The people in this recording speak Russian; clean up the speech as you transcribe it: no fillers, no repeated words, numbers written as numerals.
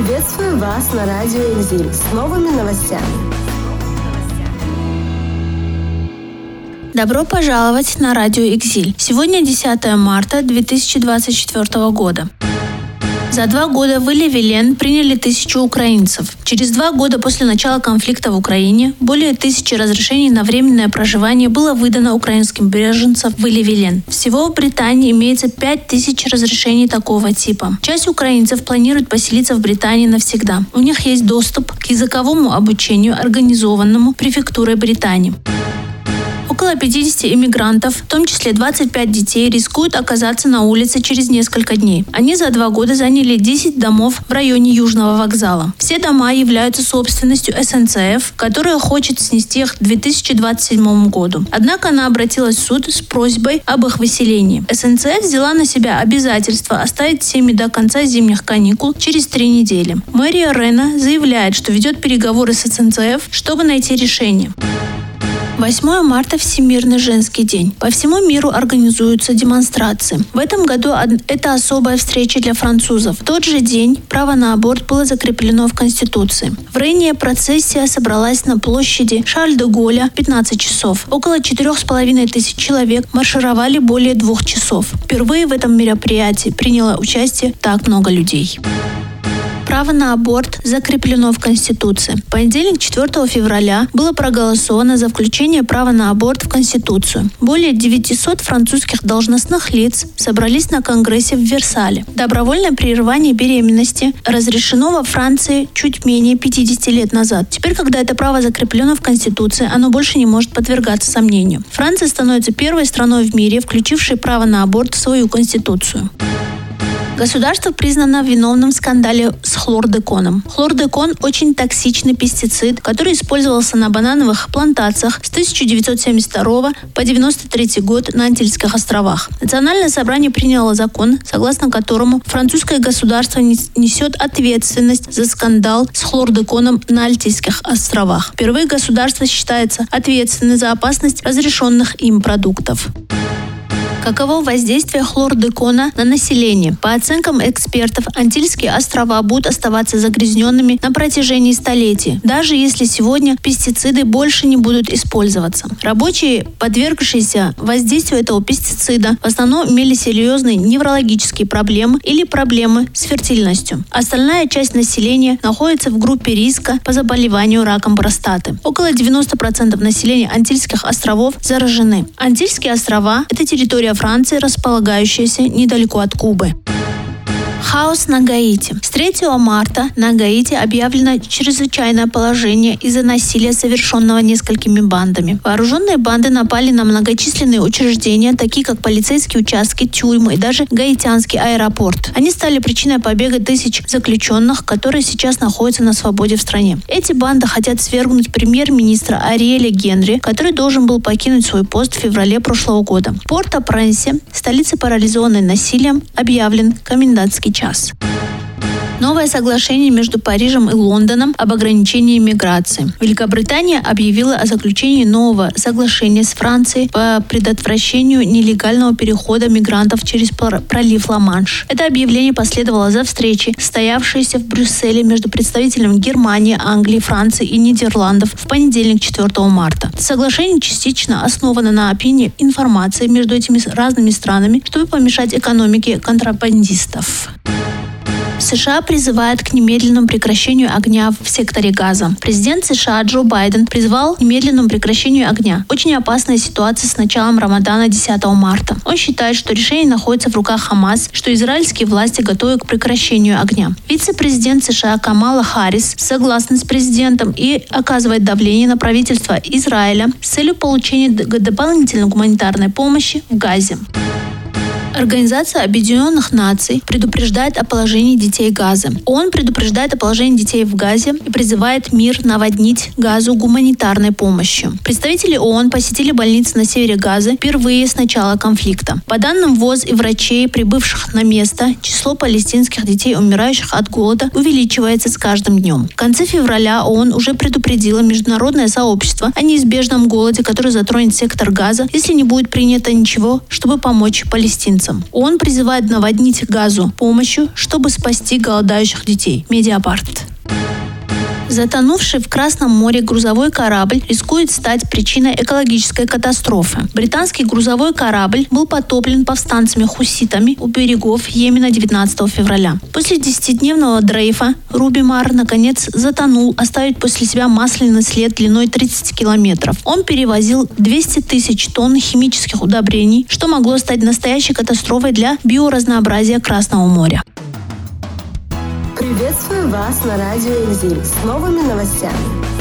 Приветствую вас на радио «Экзиль» с новыми новостями. Добро пожаловать на радио «Экзиль». Сегодня 10 марта 2024 года. За 2 года в Ille-Vilaine приняли 1000 украинцев. Через 2 года после начала конфликта в Украине более 1000 разрешений на временное проживание было выдано украинским беженцам в Ille-Vilaine. Всего в Британии имеется 5000 разрешений такого типа. Часть украинцев планирует поселиться в Британии навсегда. У них есть доступ к языковому обучению, организованному префектурой Британии. Около 50 иммигрантов, в том числе 25 детей, рискуют оказаться на улице через несколько дней. Они за 2 года заняли 10 домов в районе Южного вокзала. Все дома являются собственностью СНЦФ, которая хочет снести их к 2027 году. Однако она обратилась в суд с просьбой об их выселении. СНЦФ взяла на себя обязательство оставить семьи до конца зимних каникул через 3 недели. Мэрия Рена заявляет, что ведет переговоры с СНЦФ, чтобы найти решение. 8 марта – Всемирный женский день. По всему миру организуются демонстрации. В этом году это особая встреча для французов. В тот же день право на аборт было закреплено в Конституции. В Рене процессия собралась на площади Шарль-де-Голля в 15 часов. Около 4500 человек маршировали более 2 часов. Впервые в этом мероприятии приняло участие так много людей. Право на аборт закреплено в Конституции. В понедельник, 4 февраля, было проголосовано за включение права на аборт в Конституцию. Более 900 французских должностных лиц собрались на Конгрессе в Версале. Добровольное прерывание беременности разрешено во Франции чуть менее 50 лет назад. Теперь, когда это право закреплено в Конституции, оно больше не может подвергаться сомнению. Франция становится первой страной в мире, включившей право на аборт в свою Конституцию. Государство признано виновным в скандале с хлордеконом. Хлордекон – очень токсичный пестицид, который использовался на банановых плантациях с 1972 по 1993 год на Антильских островах. Национальное собрание приняло закон, согласно которому французское государство несет ответственность за скандал с хлордеконом на Антильских островах. Впервые государство считается ответственным за опасность разрешенных им продуктов. Каково воздействие хлордекона на население? По оценкам экспертов, Антильские острова будут оставаться загрязненными на протяжении столетий, даже если сегодня пестициды больше не будут использоваться. Рабочие, подвергшиеся воздействию этого пестицида, в основном имели серьезные неврологические проблемы или проблемы с фертильностью. Остальная часть населения находится в группе риска по заболеванию раком простаты. Около 90% населения Антильских островов заражены. Антильские острова – это территория Франции, располагающаяся недалеко от Кубы. Хаос на Гаити. С 3 марта на Гаити объявлено чрезвычайное положение из-за насилия, совершенного несколькими бандами. Вооруженные банды напали на многочисленные учреждения, такие как полицейские участки, тюрьмы и даже гаитянский аэропорт. Они стали причиной побега тысяч заключенных, которые сейчас находятся на свободе в стране. Эти банды хотят свергнуть премьер-министра Ариэля Генри, который должен был покинуть свой пост в феврале прошлого года. В Порт-о-Пренсе, столице парализованной насилием, объявлен комендантский час. Новое соглашение между Парижем и Лондоном об ограничении миграции. Великобритания объявила о заключении нового соглашения с Францией по предотвращению нелегального перехода мигрантов через пролив Ла-Манш. Это объявление последовало за встречей, состоявшейся в Брюсселе между представителями Германии, Англии, Франции и Нидерландов в понедельник, 4 марта. Соглашение частично основано на обмене информации между этими разными странами, чтобы помешать экономике контрабандистов. США призывают к немедленному прекращению огня в секторе Газа. Президент США Джо Байден призвал к немедленному прекращению огня. Очень опасная ситуация с началом Рамадана 10 марта. Он считает, что решение находится в руках Хамас, что израильские власти готовы к прекращению огня. Вице-президент США Камала Харрис согласна с президентом и оказывает давление на правительство Израиля с целью получения дополнительной гуманитарной помощи в Газе. Организация Объединенных Наций предупреждает о положении детей Газы. ООН предупреждает о положении детей в Газе и призывает мир наводнить Газу гуманитарной помощью. Представители ООН посетили больницы на севере Газы впервые с начала конфликта. По данным ВОЗ и врачей, прибывших на место, число палестинских детей, умирающих от голода, увеличивается с каждым днем. В конце февраля ООН уже предупредила международное сообщество о неизбежном голоде, который затронет сектор Газа, если не будет принято ничего, чтобы помочь палестинцам. украинцам. ООН призывает наводнить Газу помощью, чтобы спасти голодающих детей. Медиапарт. Затонувший в Красном море грузовой корабль рискует стать причиной экологической катастрофы. Британский грузовой корабль был потоплен повстанцами-хуситами у берегов Йемена 19 февраля. После 10-дневного дрейфа Руби Мар наконец затонул, оставив после себя масляный след длиной 30 километров. Он перевозил 200 тысяч тонн химических удобрений, что могло стать настоящей катастрофой для биоразнообразия Красного моря. Приветствую вас на радио «Экзиль» с новыми новостями.